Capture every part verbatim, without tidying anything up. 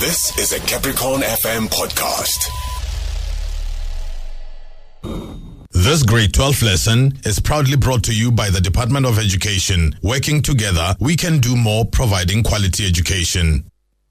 This is a Capricorn F M podcast. This grade twelve lesson is proudly brought to you by the Department of Education. Working together, we can do more, providing quality education.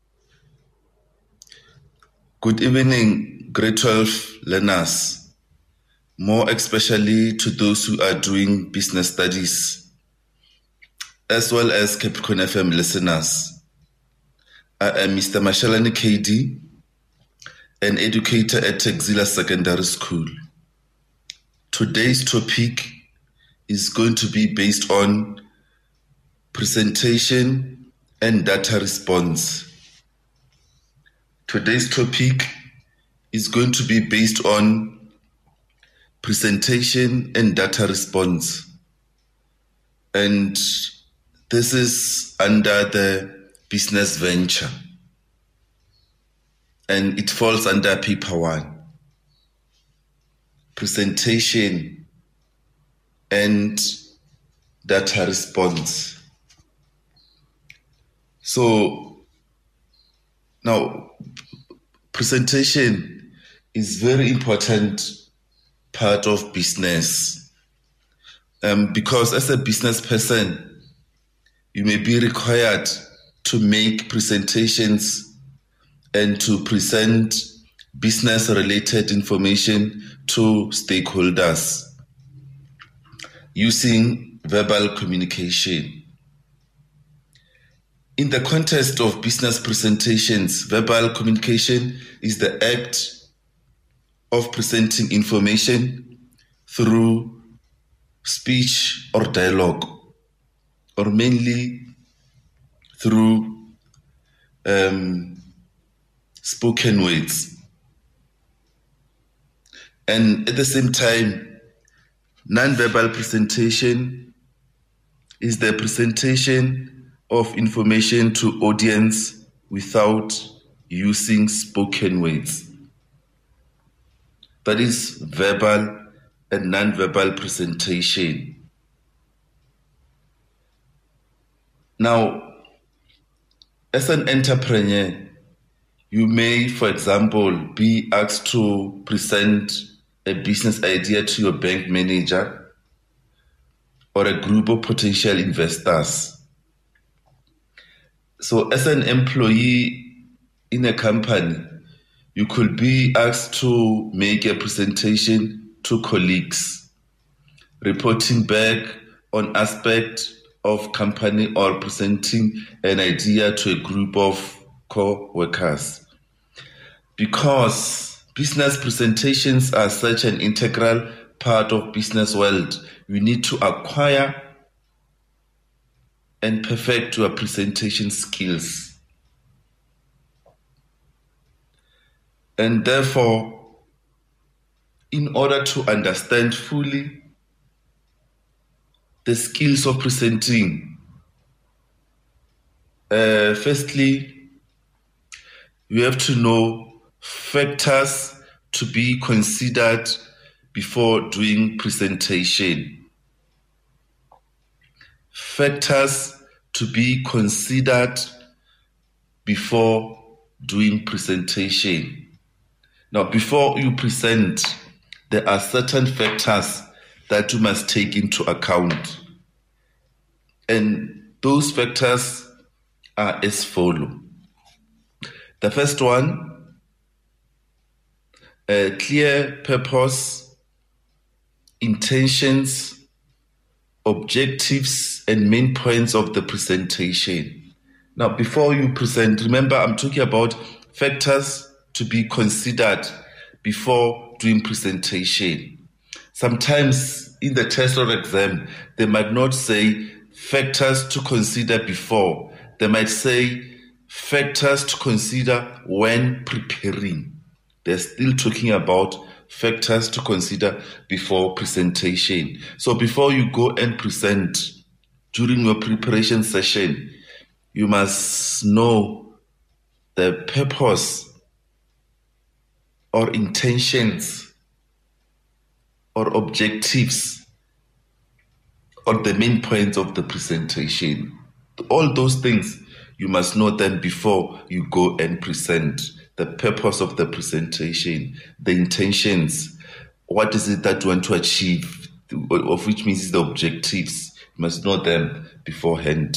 Good evening, grade twelve learners, more especially to those who are doing business studies, as well as Capricorn F M listeners. I am Mister Mashalani K D, an educator at Texila Secondary School. Today's topic is going to be based on presentation and data response. Today's topic is going to be based on presentation and data response. And this is under the business venture. And it falls under paper one. Presentation and data response. So now, presentation is very important part of business, um, because as a business person, you may be required to make presentations and to present business-related information to stakeholders using verbal communication. In the context of business presentations, verbal communication is the act of presenting information through speech or dialogue, or mainly through um, spoken words. And at the same time, non-verbal presentation is the presentation of information to audience without using spoken words. That is verbal and non-verbal presentation. Now, as an entrepreneur, you may, for example, be asked to present a business idea to your bank manager or a group of potential investors. So as an employee in a company, you could be asked to make a presentation to colleagues, reporting back on aspects of company or presenting an idea to a group of co-workers. Because business presentations are such an integral part of business world, you need to acquire and perfect your presentation skills. And therefore, in order to understand fully the skills of presenting, uh, firstly, you have to know factors to be considered before doing presentation. Factors to be considered before doing presentation. Now, before you present, there are certain factors that you must take into account. And those factors are as follows. The first one, a clear purpose, intentions, objectives, and main points of the presentation. Now, before you present, remember I'm talking about factors to be considered before doing presentation. Sometimes in the test or exam, they might not say factors to consider before. They might say factors to consider when preparing. They're still talking about factors to consider before presentation. So before you go and present, during your preparation session, you must know the purpose or intentions or objectives or the main points of the presentation. All those things You must know them before you go and present. The purpose of the presentation, the intentions, what is it that you want to achieve, of which means the objectives. You must know them beforehand.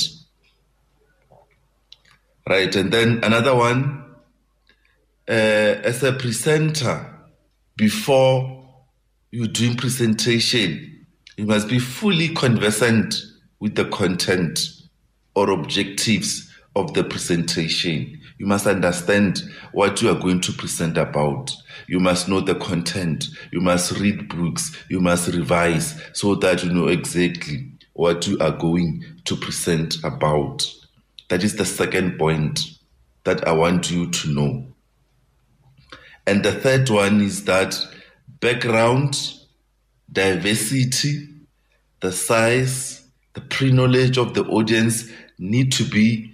Right, and then another one, uh, as a presenter, before you're doing presentation, you must be fully conversant with the content or objectives of the presentation. You must understand what you are going to present about. You must know the content. You must read books. You must revise so that you know exactly what you are going to present about. That is the second point that I want you to know. And the third one is that background, diversity, the size, the pre-knowledge of the audience need to be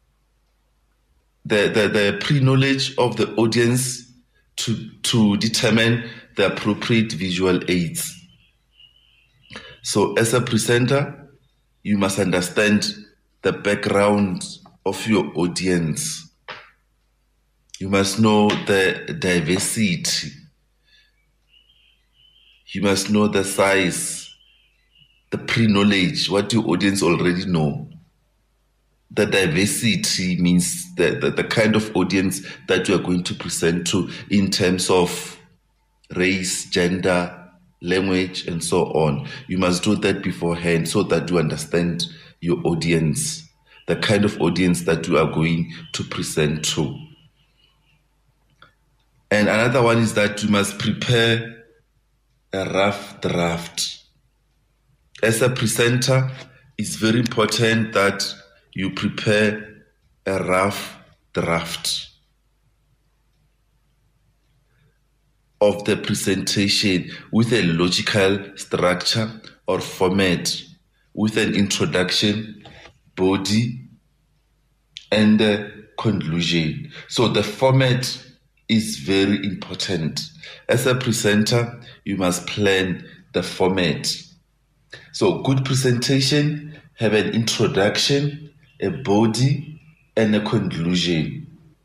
the, the, the pre-knowledge of the audience to, to determine the appropriate visual aids. So as a presenter, you must understand the background of your audience. You must know the diversity. You must know the size, the pre-knowledge, what your audience already know. The diversity means the, the, the kind of audience that you are going to present to in terms of race, gender, language, and so on. You must do that beforehand so that you understand your audience, the kind of audience that you are going to present to. And another one is that you must prepare a rough draft. As a presenter, it's very important that you prepare a rough draft of the presentation with a logical structure or format, with an introduction, body, and a conclusion. So the format is very important. As a presenter, you must plan the format. So good presentation have an introduction, a body, and a conclusion.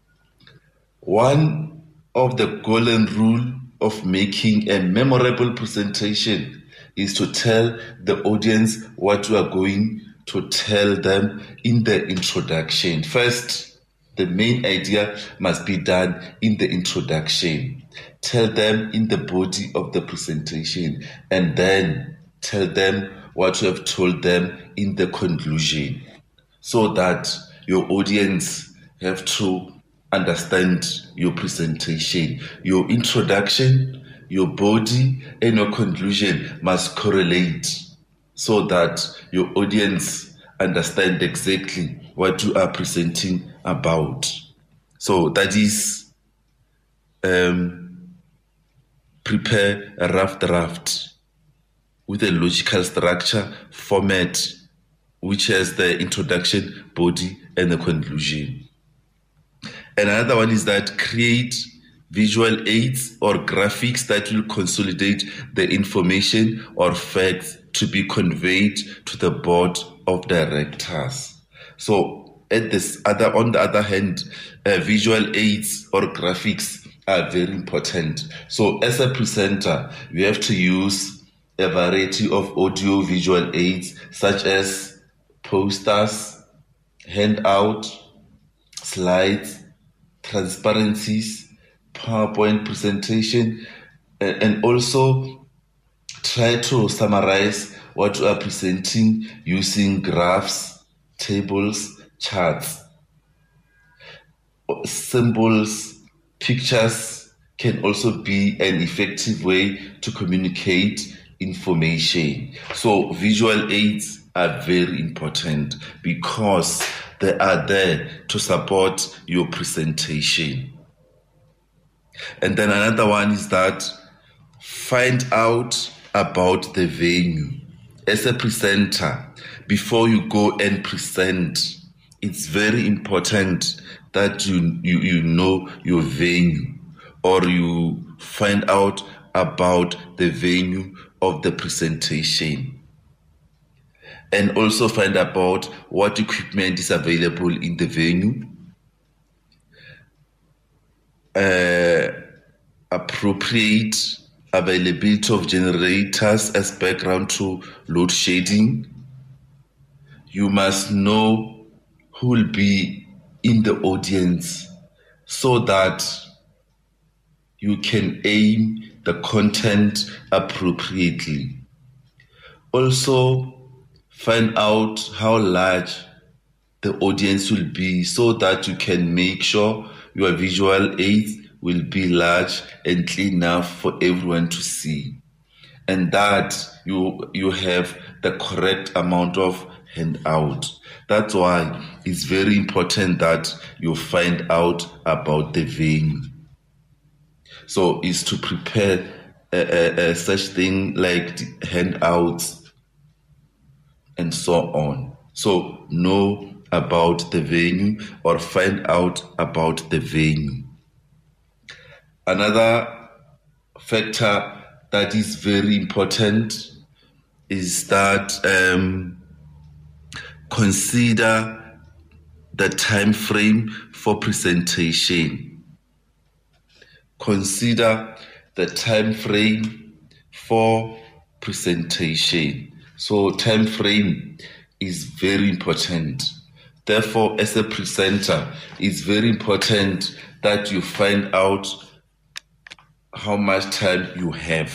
One of the golden rule of making a memorable presentation is to tell the audience what you are going to tell them in the introduction. First, the main idea must be done in the introduction. Tell them in the body of the presentation, and then tell them what you have told them in the conclusion, so that your audience have to understand your presentation. Your introduction, your body, and your conclusion must correlate so that your audience understand exactly what you are presenting about. So that is um, prepare a rough draft with a logical structure, format, which has the introduction, body, and the conclusion. And another one is that create visual aids or graphics that will consolidate the information or facts to be conveyed to the board of directors. So at this other, on the other hand, uh, visual aids or graphics are very important. So as a presenter, you have to use a variety of audio visual aids such as posters, handout, slides, transparencies, PowerPoint presentation, and also try to summarize what you are presenting using graphs, tables, charts. Symbols, pictures can also be an effective way to communicate information. So visual aids are very important because they are there to support your presentation. And then another one is that find out about the venue. As a presenter, before you go and present, it's very important that you, you, you know your venue, or you find out about the venue of the presentation. and also find about what equipment is available in the venue. Uh, appropriate availability of generators as background to load shedding. You must know who will be in the audience so that you can aim the content appropriately. Also, find out how large the audience will be so that you can make sure your visual aids will be large and clean enough for everyone to see, and that you you have the correct amount of handout. That's why it's very important that you find out about the venue. So it's to prepare a, a, a such thing like handouts and so on. So know about the venue or find out about the venue. Another factor that is very important is that um, consider the time frame for presentation. Consider the time frame for presentation. So time frame is very important. Therefore, as a presenter, it's very important that you find out how much time you have.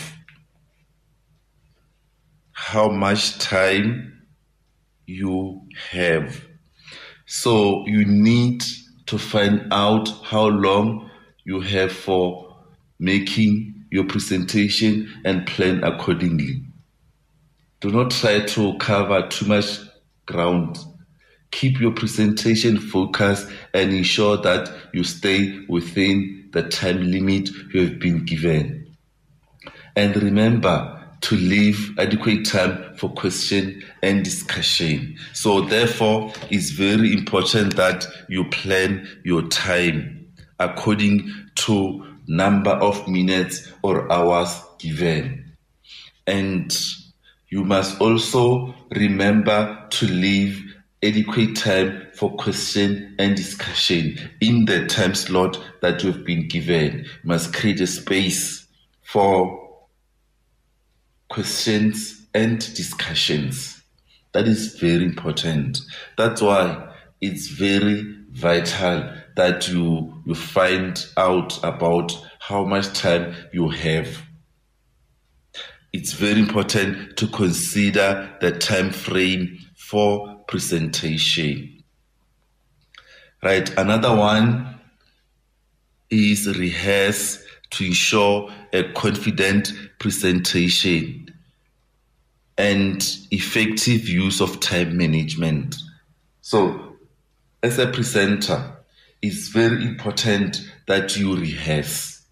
How much time you have. So you need to find out how long you have for making your presentation and plan accordingly. Do not try to cover too much ground. Keep your presentation focused and ensure that you stay within the time limit you have been given. And remember to leave adequate time for question and discussion. So therefore, it's very important that you plan your time according to number of minutes or hours given. And you must also remember to leave adequate time for question and discussion in the time slot that you've been given. You must create a space for questions and discussions. That is very important. That's why it's very vital that you, you find out about how much time you have. It's very important to consider the time frame for presentation. Right, another one is rehearse to ensure a confident presentation and effective use of time management. So, as a presenter, it's very important that you rehearse.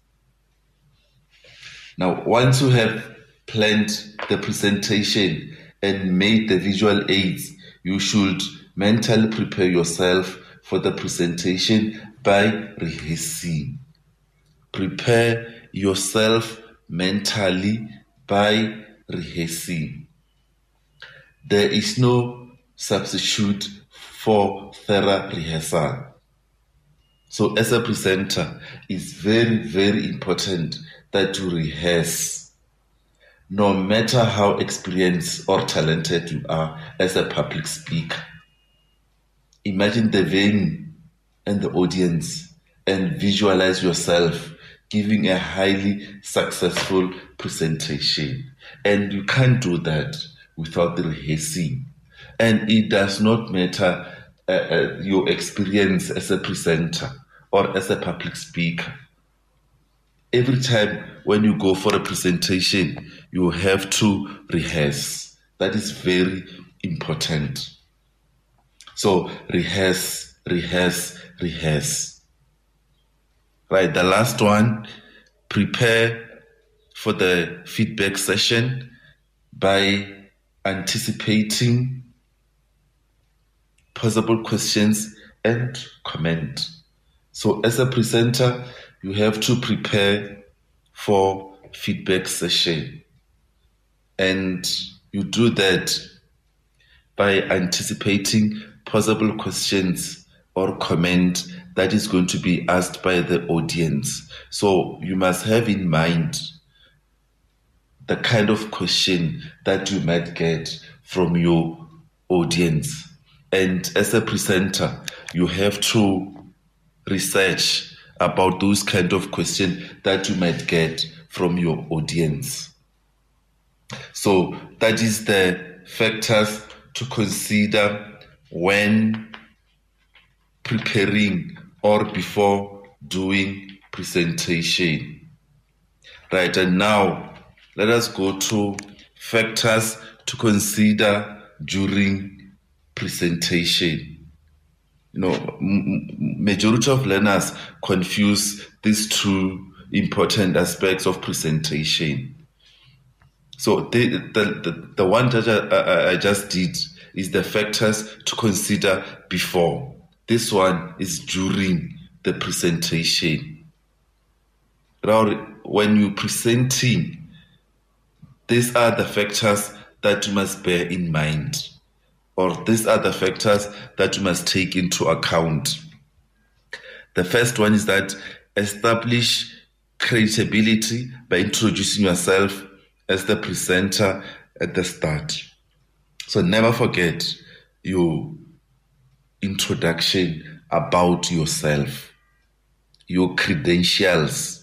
Now, once you have planned the presentation and made the visual aids, you should mentally prepare yourself for the presentation by rehearsing. Prepare yourself mentally by rehearsing. There is no substitute for thorough rehearsal. So as a presenter, it's very, very important that you rehearse. No matter how experienced or talented you are as a public speaker. Imagine the venue and the audience and visualize yourself giving a highly successful presentation. And you can't do that without the rehearsing. And it does not matter uh, uh, your experience as a presenter or as a public speaker. Every time when you go for a presentation, you have to rehearse. That is very important. So rehearse, rehearse, rehearse. Right, the last one, prepare for the feedback session by anticipating possible questions and comment. So as a presenter, you have to prepare for feedback session. And you do that by anticipating possible questions or comment that is going to be asked by the audience. So you must have in mind the kind of question that you might get from your audience. And as a presenter, you have to research about those kind of questions that you might get from your audience. So that is the factors to consider when preparing or before doing presentation. Right, and now let us go to factors to consider during presentation. You know, m- majority of learners confuse these two important aspects of presentation. So the the, the, the one that I, I just did is the factors to consider before. This one is during the presentation. Now, when you're presenting, these are the factors that you must bear in mind, or these are the factors that you must take into account. The first one is that establish credibility by introducing yourself as the presenter at the start. So never forget your introduction about yourself, your credentials.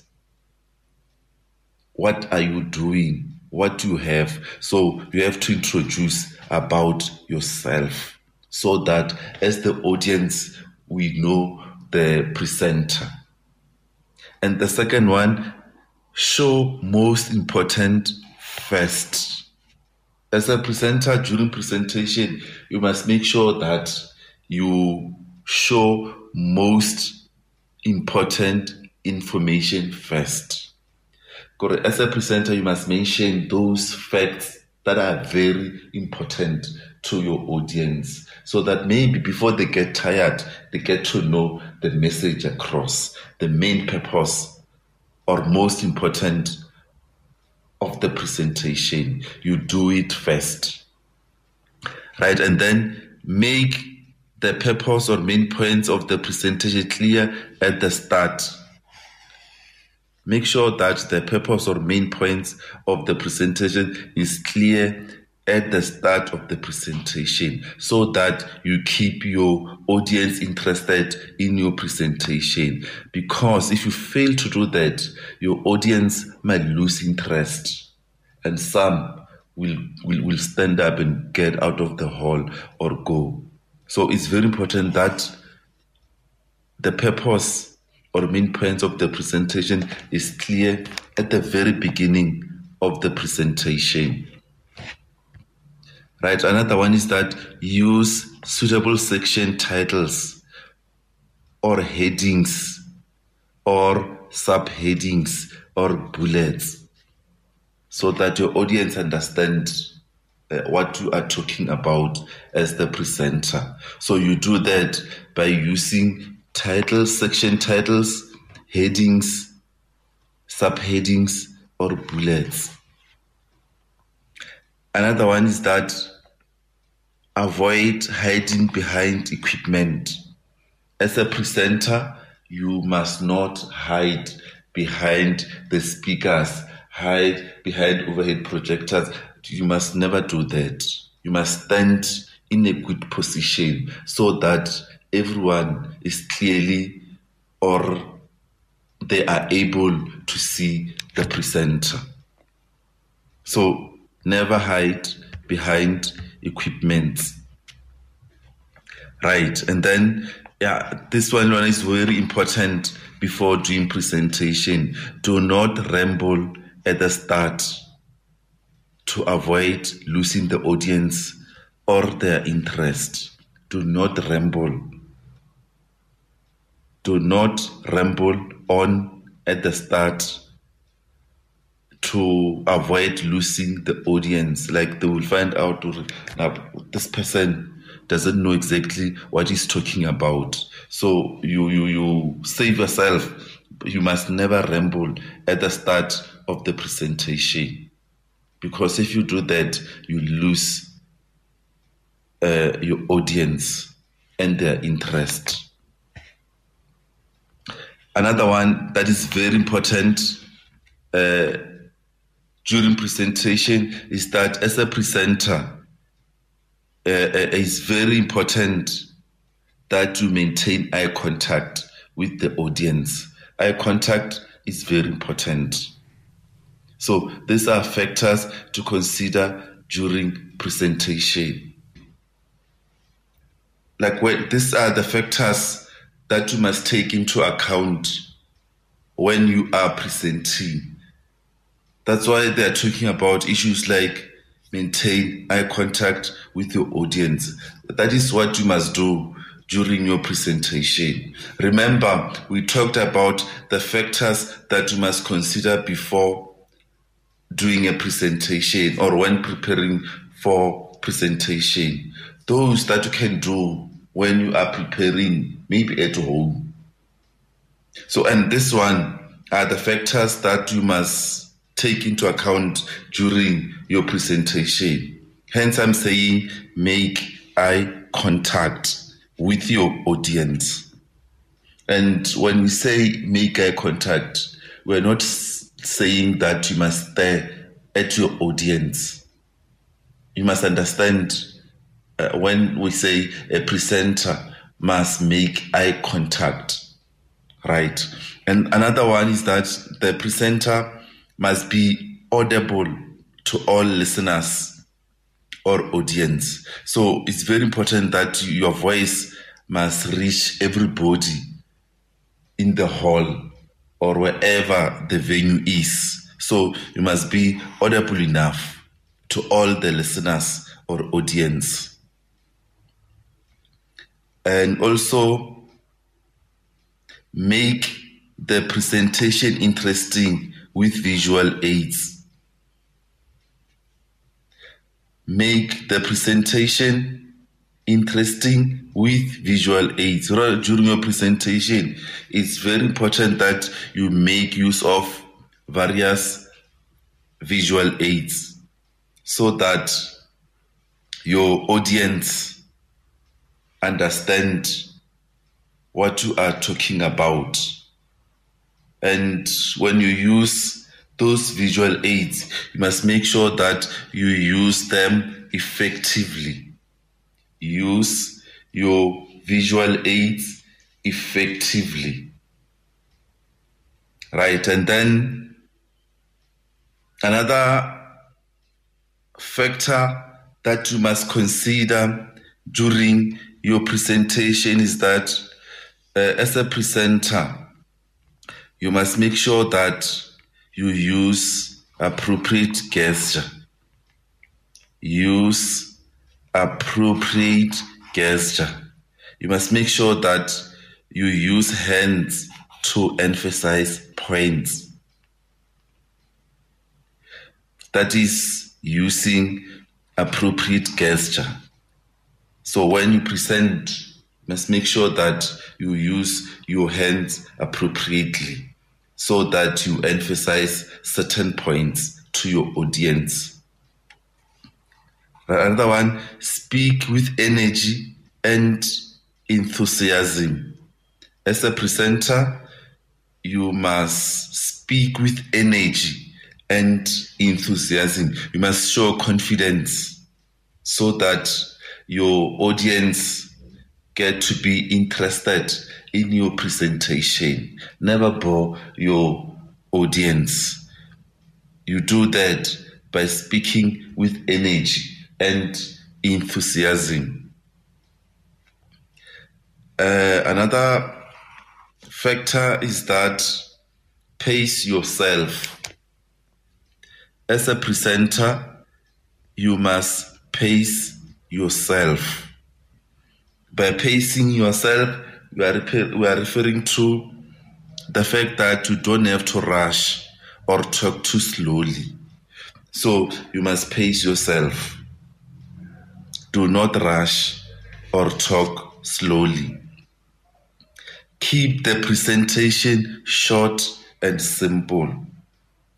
What are you doing? What you have? So you have to introduce about yourself so that as the audience, we know the presenter. And the second one, show most important first. As a presenter during presentation, you must make sure that you show most important information first. As a presenter, you must mention those facts that are very important to your audience, so that maybe before they get tired, they get to know the message across, the main purpose or most important of the presentation. You do it first, right? And then make the purpose or main points of the presentation clear at the start. Make sure that the purpose or main points of the presentation is clear at the start of the presentation, so that you keep your audience interested in your presentation. Because if you fail to do that, your audience might lose interest, and some will, will, will stand up and get out of the hall or go. So it's very important that the purpose or main points of the presentation is clear at the very beginning of the presentation. Right, another one is that use suitable section titles or headings or subheadings or bullets, so that your audience understands uh, what you are talking about as the presenter. So you do that by using titles, section titles, headings, subheadings, or bullets. Another one is that avoid hiding behind equipment. As a presenter, you must not hide behind the speakers, hide behind overhead projectors. You must never do that. You must stand in a good position so that everyone is clearly, or they are able to see the presenter. So never hide behind equipment. Right, and then, yeah, this one, one is very important before doing presentation. Do not ramble at the start to avoid losing the audience or their interest. Do not ramble. Do not ramble on at the start to avoid losing the audience. Like they will find out, now this person doesn't know exactly what he's talking about. So you, you, you save yourself. You must never ramble at the start of the presentation, because if you do that, you lose uh, your audience and their interest. Another one that is very important uh, during presentation is that as a presenter, uh, it's very important that you maintain eye contact with the audience. Eye contact is very important. So these are factors to consider during presentation. Like when, these are the factors that you must take into account when you are presenting. That's why they're talking about issues like maintain eye contact with your audience. That is what you must do during your presentation. Remember, we talked about the factors that you must consider before doing a presentation or when preparing for presentation. Those that you can do when you are preparing, maybe at home. So, and this one are the factors that you must take into account during your presentation. Hence, I'm saying make eye contact with your audience. And when we say make eye contact, we're not saying that you must stare at your audience. You must understand uh, when we say a presenter must make eye contact, right? And another one is that the presenter must be audible to all listeners or audience. So it's very important that your voice must reach everybody in the hall or wherever the venue is. So you must be audible enough to all the listeners or audience. And also make the presentation interesting with visual aids. Make the presentation interesting with visual aids. During your presentation, it's very important that you make use of various visual aids so that your audience understand what you are talking about. And when you use those visual aids, you must make sure that you use them effectively. Use your visual aids effectively. Right, and then another factor that you must consider during your presentation is that uh, as a presenter, you must make sure that you use appropriate gesture. Use appropriate gesture. You must make sure that you use hands to emphasize points. That is using appropriate gesture. So when you present, you must make sure that you use your hands appropriately so that you emphasize certain points to your audience. Another one, speak with energy and enthusiasm. As a presenter, you must speak with energy and enthusiasm. You must show confidence so that your audience get to be interested in your presentation. Never bore your audience. You do that by speaking with energy and enthusiasm. Uh, another factor is that pace yourself. As a presenter, you must pace yourself. By pacing yourself, we are, we are referring to the fact that you don't have to rush or talk too slowly. So you must pace yourself. Do not rush or talk slowly. Keep the presentation short and simple.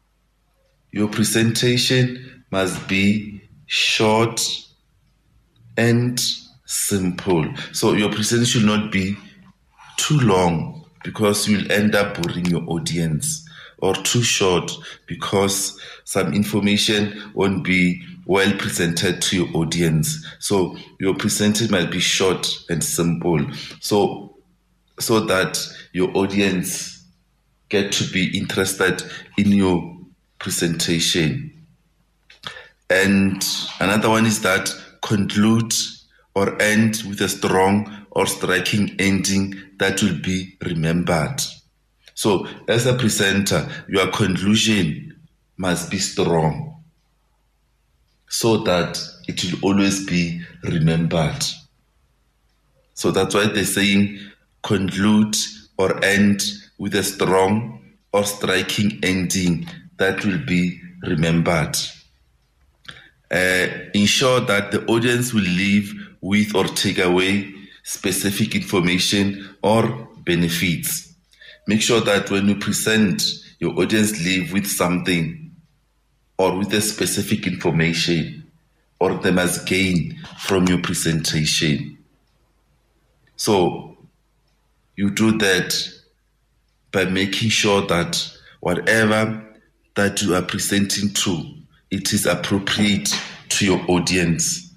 Your presentation must be short and simple. So your presentation should not be too long because you'll end up boring your audience, or too short because some information won't be well presented to your audience. So your presentation might be short and simple, so so that your audience get to be interested in your presentation. And another one is that conclude or end with a strong or striking ending that will be remembered. So as a presenter, your conclusion must be strong so that it will always be remembered. So that's why they're saying conclude or end with a strong or striking ending that will be remembered. Uh, ensure that the audience will leave with or take away specific information or benefits. Make sure that when you present, your audience leave with something or with a specific information, or they must gain from your presentation. So you do that by making sure that whatever that you are presenting to, it is appropriate to your audience.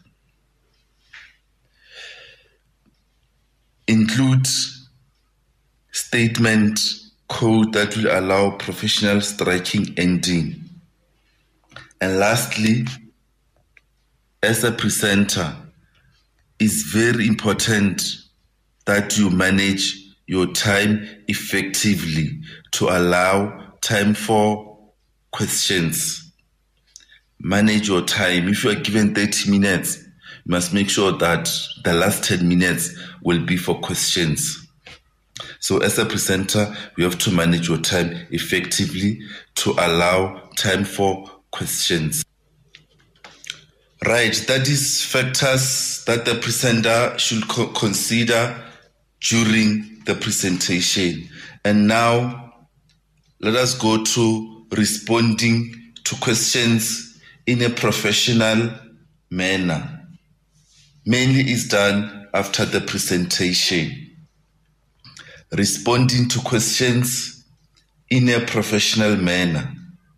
Include statement code that will allow professional striking ending. And lastly, as a presenter, it's very important that you manage your time effectively to allow time for questions. Manage your time. If you are given thirty minutes, you must make sure that the last ten minutes will be for questions. So as a presenter, you have to manage your time effectively to allow time for questions. Right, that is factors that the presenter should co- consider during the presentation. And now let us go to responding to questions in a professional manner. Mainly is done after the presentation. Responding to questions in a professional manner.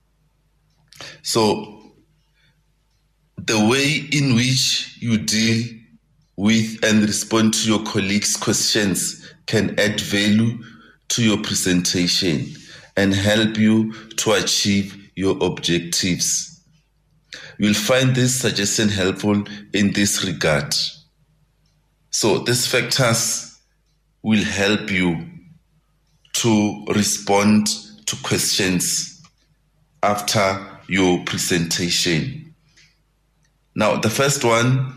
So the way in which you deal with and respond to your colleagues' questions can add value to your presentation and help you to achieve your objectives. You'll find this suggestion helpful in this regard. So these factors will help you to respond to questions after your presentation. Now, the first one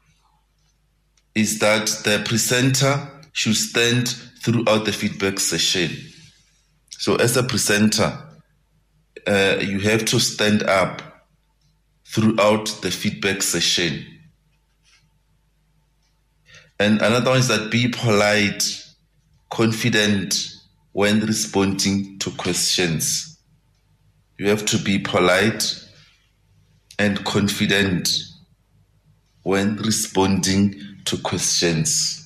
is that the presenter should stand throughout the feedback session. So as a presenter, uh, you have to stand up throughout the feedback session. And another one is that be polite, confident when responding to questions. You have to be polite and confident when responding to questions.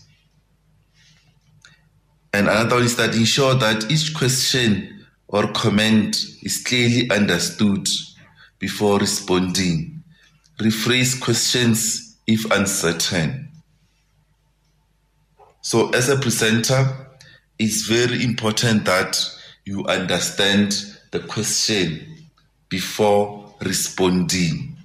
And another one is that ensure that each question or comment is clearly understood before responding. Rephrase questions if uncertain. So as a presenter, it's very important that you understand the question before responding.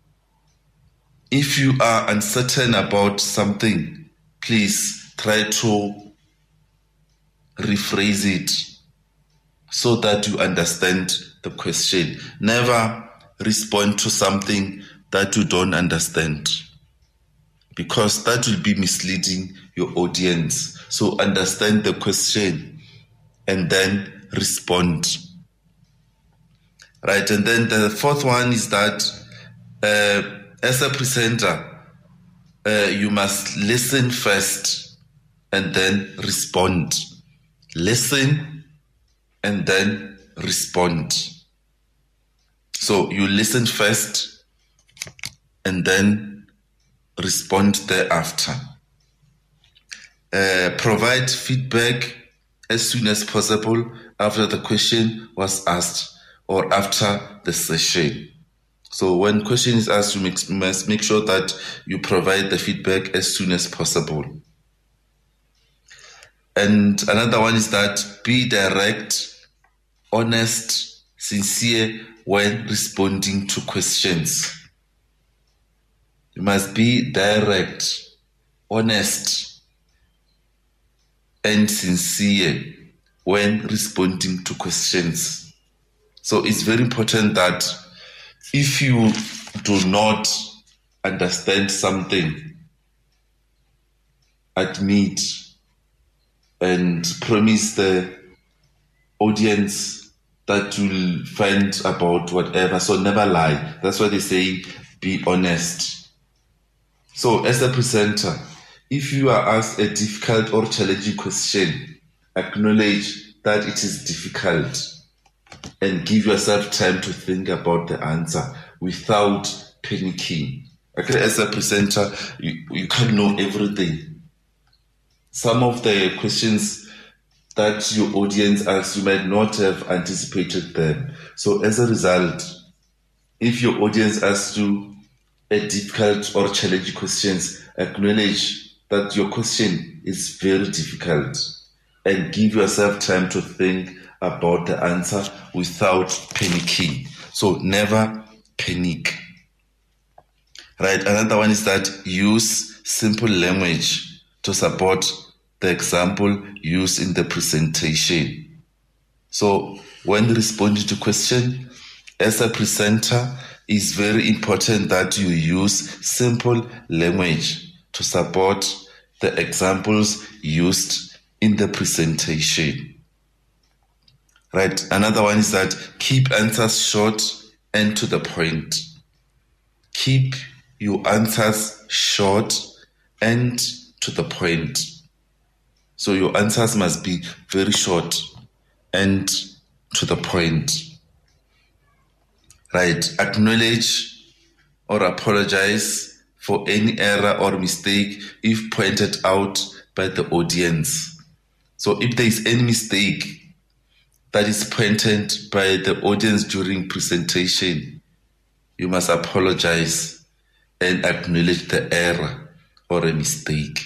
If you are uncertain about something, please try to rephrase it so that you understand the question. Never respond to something that you don't understand, because that will be misleading your audience. So understand the question and then respond. Right, and then the fourth one is that uh, as a presenter, uh, you must listen first and then respond. Listen and then respond. So you listen first and then respond thereafter. Uh, provide feedback as soon as possible after the question was asked or after the session. So when question is asked, you must make sure that you provide the feedback as soon as possible. And another one is that be direct, honest, sincere when responding to questions. You must be direct, honest, and sincere when responding to questions. So it's very important that if you do not understand something, admit and promise the audience that you'll find about whatever. So never lie. That's why they say be honest. So as a presenter, if you are asked a difficult or challenging question, acknowledge that it is difficult and give yourself time to think about the answer without panicking. Okay, as a presenter, you, you can't know everything. Some of the questions that your audience asks, you might not have anticipated them. So as a result, if your audience asks you a difficult or challenging questions, acknowledge that your question is very difficult and give yourself time to think about the answer without panicking. So never panic. Right. Another one is that use simple language to support the example used in the presentation. So when responding to question, as a presenter, it's very important that you use simple language to support the examples used in the presentation. Right. Another one is that keep answers short and to the point. Keep your answers short and to the point. So your answers must be very short and to the point. Right. Acknowledge or apologize for any error or mistake if pointed out by the audience. So if there is any mistake that is pointed by the audience during presentation, you must apologize and acknowledge the error or a mistake.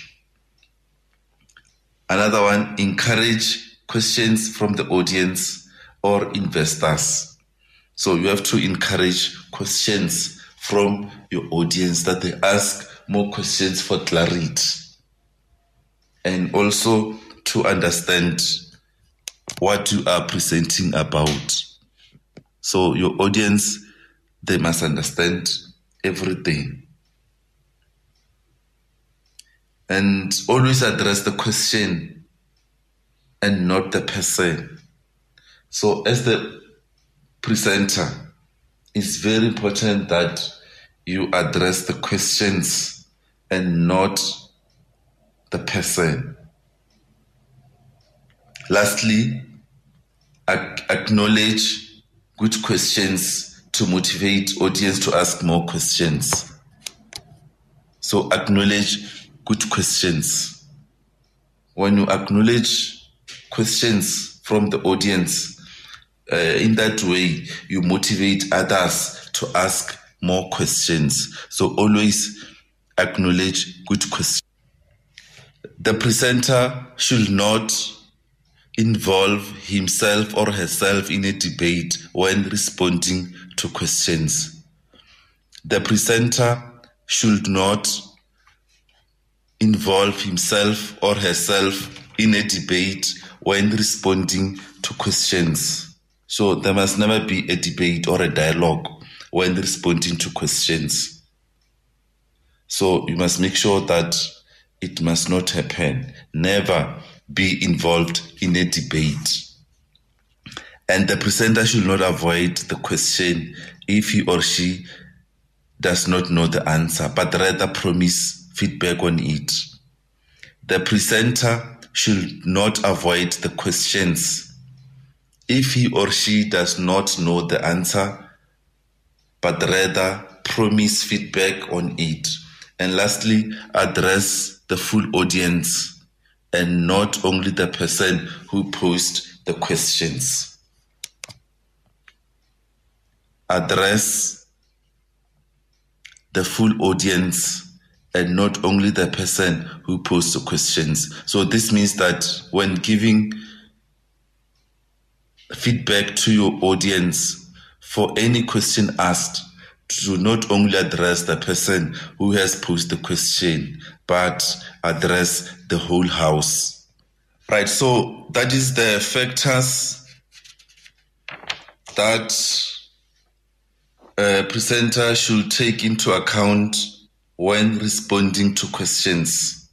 Another one, encourage questions from the audience or investors. So you have to encourage questions from your audience, that they ask more questions for clarity and also to understand what you are presenting about. So your audience, they must understand everything. And always address the question and not the person. So as the presenter, it's very important that you address the questions and not the person. Lastly, ac- acknowledge good questions to motivate audience to ask more questions. So acknowledge good questions. When you acknowledge questions from the audience, uh, in that way, you motivate others to ask more questions. So always acknowledge good questions. The presenter should not involve himself or herself in a debate when responding to questions. The presenter should not involve himself or herself in a debate when responding to questions. So there must never be a debate or a dialogue when responding to questions. So you must make sure that it must not happen. Never be involved in a debate. And the presenter should not avoid the question if he or she does not know the answer, but rather promise feedback on it. The presenter should not avoid the questions if he or she does not know the answer, but rather promise feedback on it. And lastly, address the full audience and not only the person who posed the questions. Address the full audience and not only the person who posed the questions. So this means that when giving feedback to your audience for any question asked, to not only address the person who has posed the question, but address the whole house. Right, so that is the factors that a presenter should take into account when responding to questions.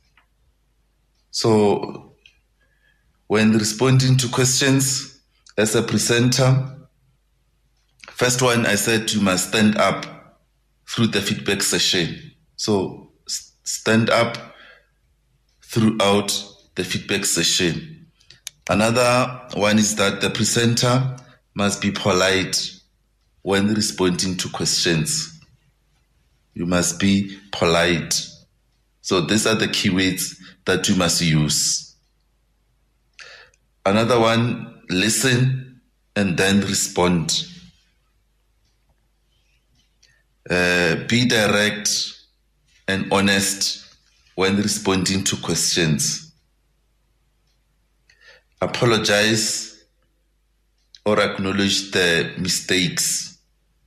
So when responding to questions as a presenter, first one, I said you must stand up through the feedback session. So stand up throughout the feedback session. Another one is that the presenter must be polite when responding to questions. You must be polite. So these are the keywords that you must use. Another one, listen and then respond. Uh, be direct and honest when responding to questions. Apologize or acknowledge the mistakes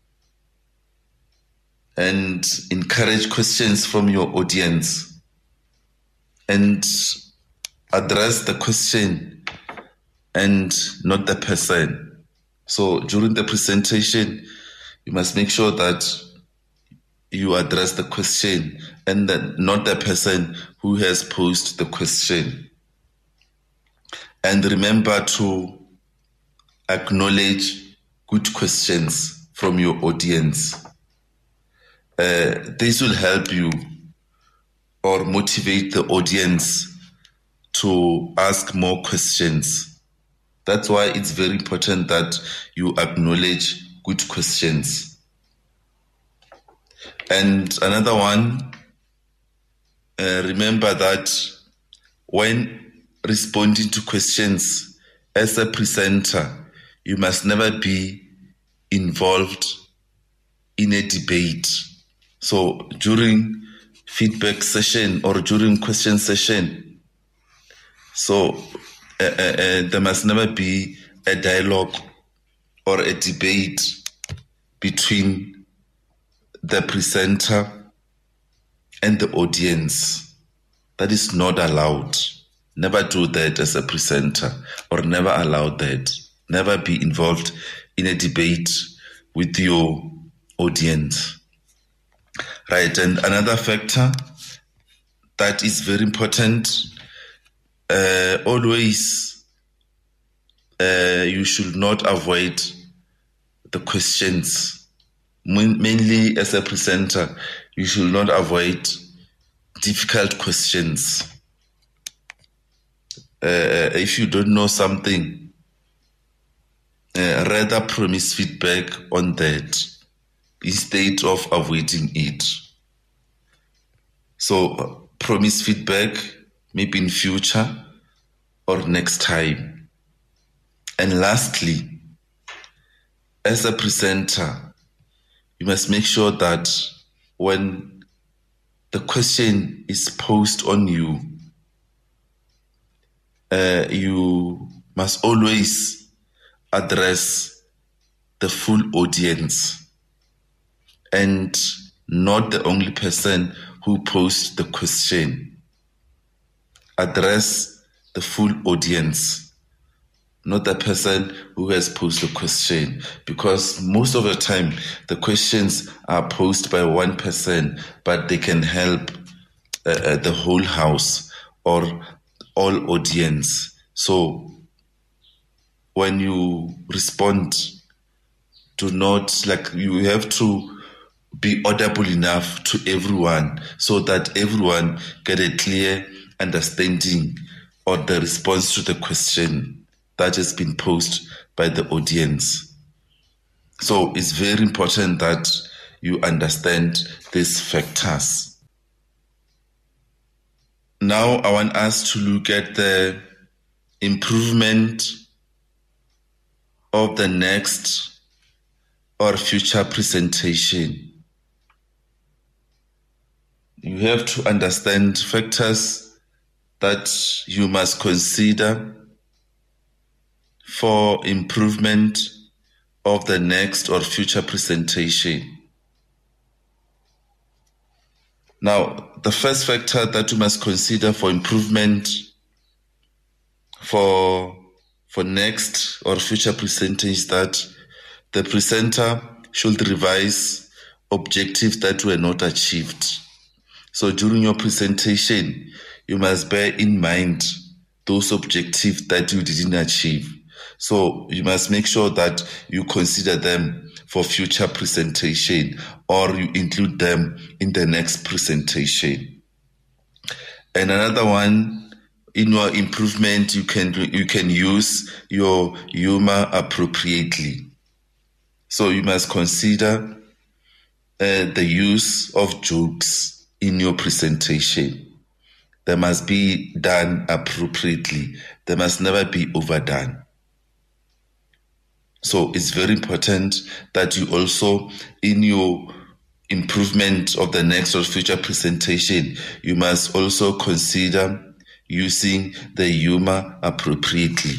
and encourage questions from your audience and address the question and not the person. So during the presentation, you must make sure that you address the question and that not the person who has posed the question. And remember to acknowledge good questions from your audience. Uh, this will help you or motivate the audience to ask more questions. That's why it's very important that you acknowledge good questions. And another one, uh, remember that when responding to questions as a presenter, you must never be involved in a debate. So during feedback session or during question session, so uh, uh, uh, there must never be a dialogue or a debate between the presenter and the audience. That is not allowed. Never do that as a presenter, or never allow that. Never be involved in a debate with your audience. Right, and another factor that is very important, uh, always uh, you should not avoid the questions. Mainly as a presenter, you should not avoid difficult questions. Uh, if you don't know something, uh, rather promise feedback on that instead of avoiding it. So uh, promise feedback maybe in future or next time. And lastly, as a presenter, you must make sure that when the question is posed on you, uh, you must always address the full audience and not the only person who posed the question. Address the full audience, not the person who has posed the question, because most of the time the questions are posed by one person, but they can help uh, the whole house or all audience. So when you respond, do not, like, you have to be audible enough to everyone so that everyone get a clear understanding or the response to the question that has been posed by the audience. So it's very important that you understand these factors. now I want us to look at the improvement of the next or future presentation. You have to understand factors that you must consider for improvement of the next or future presentation. Now, the first factor that you must consider for improvement for, for next or future presentation is that the presenter should revise objectives that were not achieved. So during your presentation, you must bear in mind those objectives that you didn't achieve. So you must make sure that you consider them for future presentation, or you include them in the next presentation. And another one, in your improvement, you can you can use your humor appropriately. So you must consider uh, the use of jokes in your presentation. They must be done appropriately. They must never be overdone. So it's very important that you also, in your improvement of the next or future presentation, you must also consider using the humor appropriately.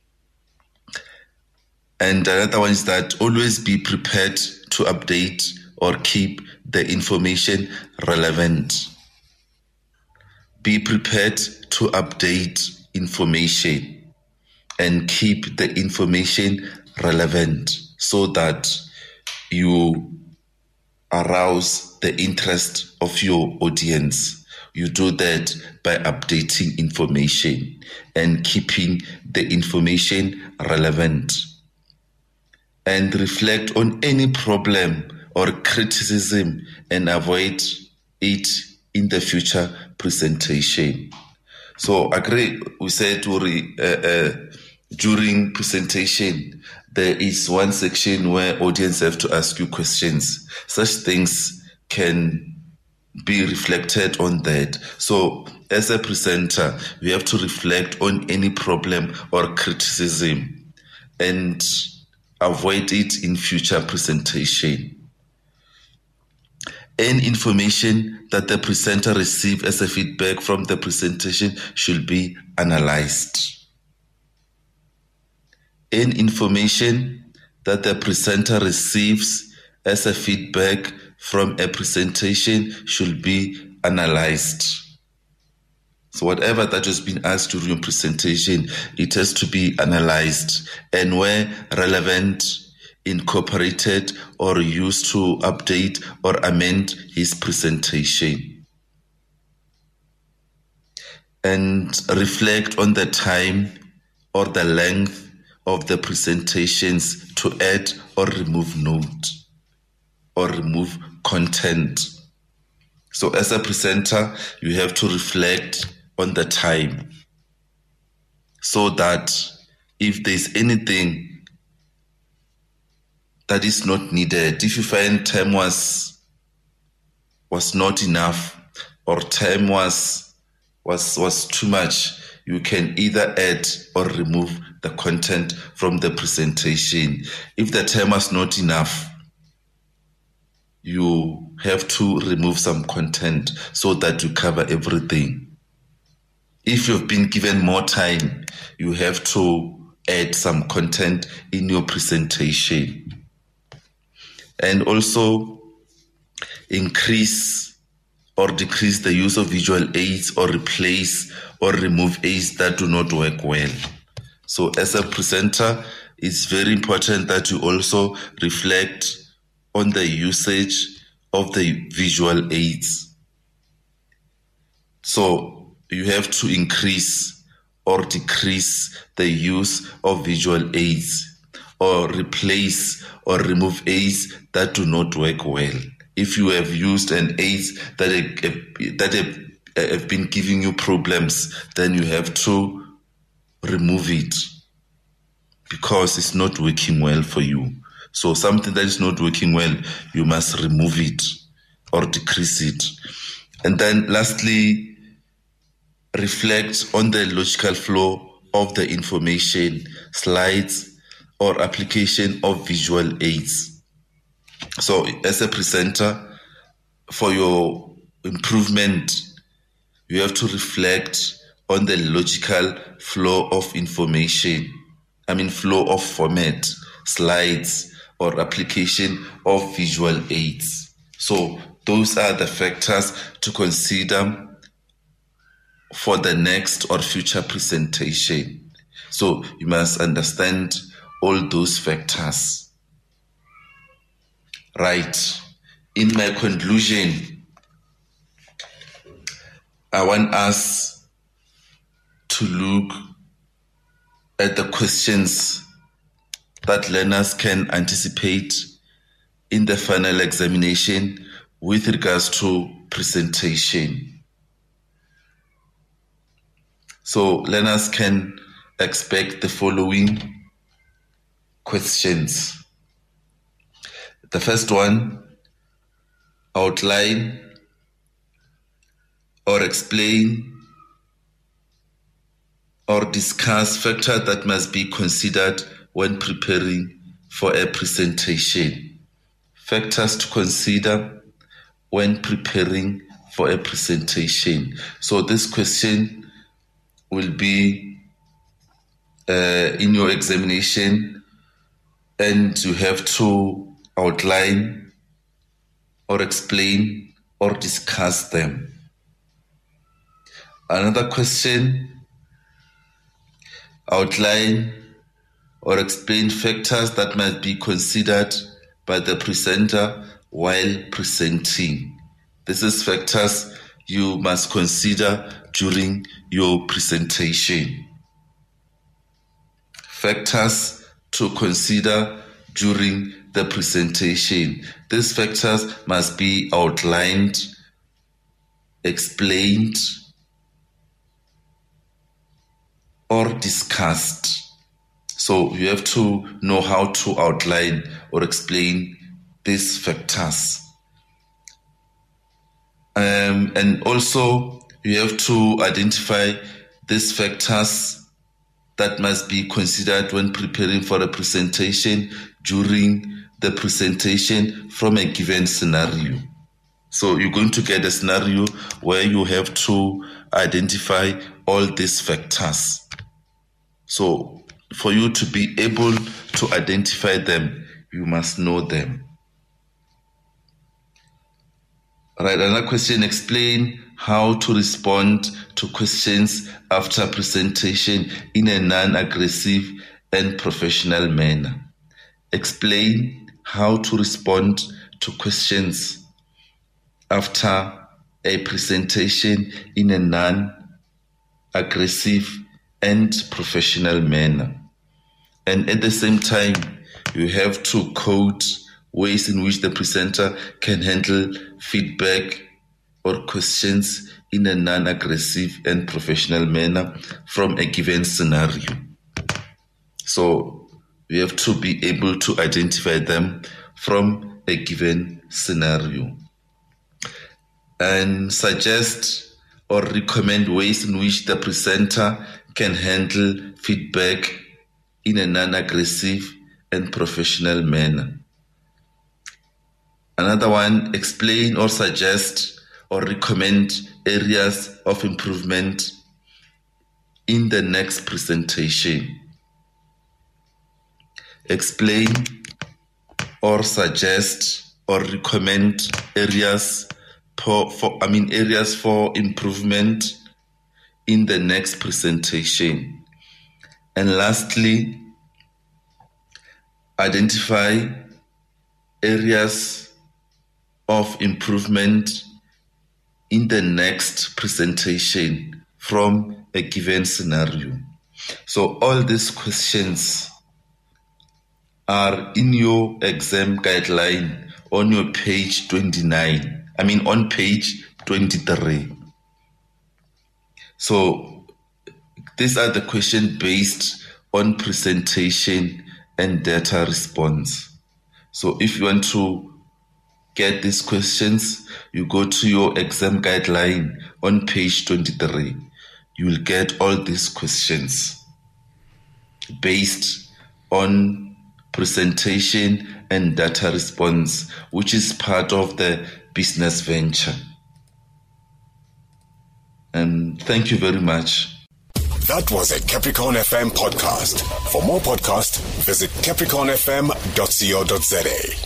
And another one is that always be prepared to update or keep the information relevant. Be prepared to update information and keep the information relevant so that you arouse the interest of your audience. You do that by updating information and keeping the information relevant. And reflect on any problem or criticism and avoid it in the future presentation. So agree, we said uh, uh, during presentation, there is one section where audience have to ask you questions. Such things can be reflected on that. So as a presenter, we have to reflect on any problem or criticism and avoid it in future presentation. Any information that the presenter receives as a feedback from the presentation should be analyzed. Any information that the presenter receives as a feedback from a presentation should be analyzed. So whatever that has been asked during your presentation, it has to be analyzed and where relevant, incorporated or used to update or amend his presentation. And reflect on the time or the length of the presentations to add or remove note or remove content. So as a presenter, you have to reflect on the time so that if there's anything that is not needed, if you find time was was not enough or time was was was too much, you can either add or remove the content from the presentation. If the time was not enough, you have to remove some content so that you cover everything. If you've been given more time, you have to add some content in your presentation. And also increase or decrease the use of visual aids or replace or remove aids that do not work well. So as a presenter, it's very important that you also reflect on the usage of the visual aids. So you have to increase or decrease the use of visual aids or replace or remove aids that do not work well. If you have used an aid that have, that have, have been giving you problems, then you have to remove it because it's not working well for you. So something that is not working well, you must remove it or decrease it. And then lastly, reflect on the logical flow of the information, slides, or application of visual aids. So as a presenter, for your improvement, you have to reflect on the logical flow of information. I mean, flow of format, slides, or application of visual aids. So those are the factors to consider for the next or future presentation. So you must understand all those factors. Right. In my conclusion, I want us to look at the questions that learners can anticipate in the final examination with regards to presentation. So learners can expect the following questions. The first one, outline or explain or discuss factors that must be considered when preparing for a presentation. Factors to consider when preparing for a presentation. So this question will be uh, in your examination, and you have to outline or explain or discuss them. Another question, outline or explain factors that must be considered by the presenter while presenting. This is factors you must consider during your presentation. Factors to consider during the presentation. These factors must be outlined, explained, or discussed. So you have to know how to outline or explain these factors. Um, and also you have to identify these factors that must be considered when preparing for a presentation during the presentation from a given scenario. So you're going to get a scenario where you have to identify all these factors. So for you to be able to identify them, you must know them. All right, another question, explain how to respond to questions after presentation in a non-aggressive and professional manner. Explain how to respond to questions after a presentation in a non-aggressive and professional manner. And at the same time, you have to quote ways in which the presenter can handle feedback or questions in a non-aggressive and professional manner from a given scenario. So we have to be able to identify them from a given scenario. And suggest or recommend ways in which the presenter can handle feedback in a non-aggressive and professional manner. Another one, explain or suggest or recommend areas of improvement in the next presentation. Explain or suggest or recommend areas for, for I mean areas for improvement in the next presentation. And lastly, identify areas of improvement in the next presentation from a given scenario. So all these questions are in your exam guideline on your page twenty-nine. I mean on page twenty-three. So these are the questions based on presentation and data response. So if you want to get these questions, you go to your exam guideline on page twenty-three. you will get all these questions based on presentation and data response, which is part of the business venture. And thank you very much. That was a Capricorn F M podcast. For more podcasts, visit capricorn f m dot co dot za.